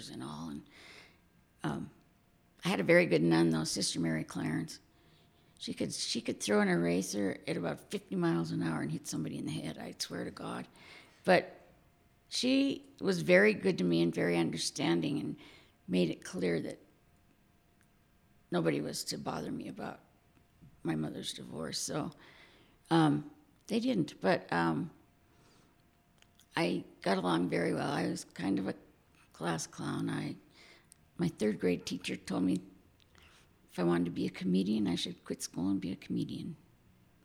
and all. And I had a very good nun, though, Sister Mary Clarence. She could throw an eraser at about 50 miles an hour and hit somebody in the head, I swear to God. But she was very good to me and very understanding and made it clear that nobody was to bother me about my mother's divorce. So they didn't. But I got along very well. I was kind of a class clown. My third grade teacher told me if I wanted to be a comedian, I should quit school and be a comedian.